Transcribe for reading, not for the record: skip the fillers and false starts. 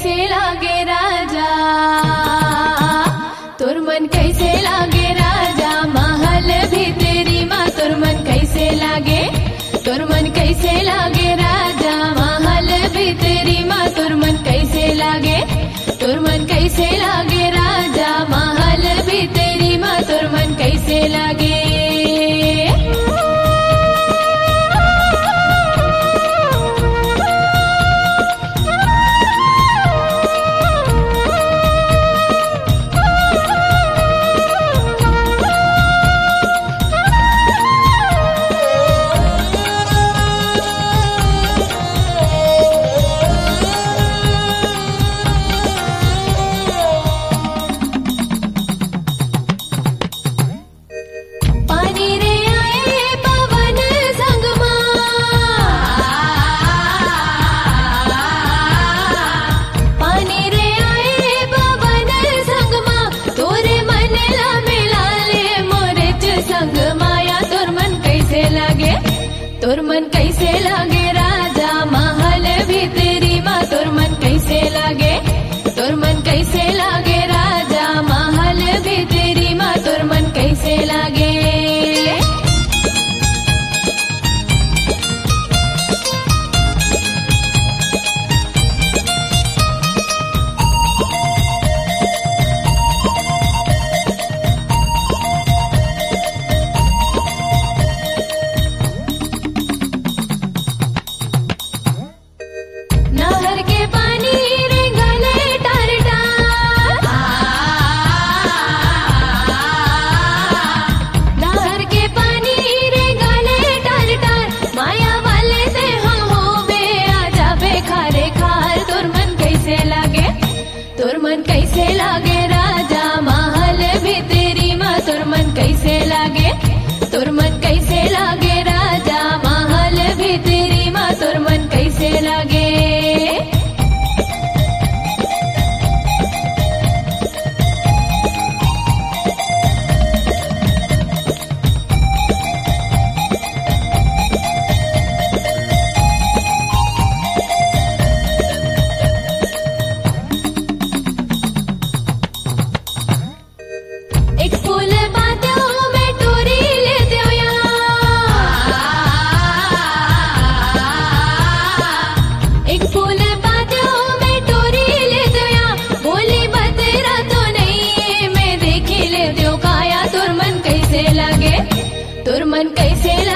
कैसे लागे राजा, तुर मन कैसे लागे राजा, महल भी तेरी माँ तुर मन कैसे लागे, तुर मन कैसे लागे राजा, महल भी तेरी माँ तुर मन कैसे लागे, तुर मन कैसे लागे राजा, महल भी तेरी माँ तुर मन कैसे लागे। तुर मन कैसे लागे राजा, महल भी तेरी माँ तुर मन कैसे लागे, तुर मन कैसे लागे राजा, महल भी तेरी माँ तुर मन कैसे लागे। नहर के पानी रे गले टार टार, नहर के पानी रे गले टार टार, माया वाले से हम होवे आ जावे खारे खार। तुर मन कैसे लागे, तुर मन कैसे लागे राजा, महल भी तेरी माँ तुर मन कैसे लागे, तुर मन कैसे लागे राजा, महल भी तेरी माँ तुर मन कैसे लागे। एक फूल बांधो मैं टोरी ले दो या, एक फूल बांधो मैं टोरी ले दो या, बोली बतेरा तो नहीं मैं देखी ले दो काया। तुर मन कैसे लागे, तुर मन कैसे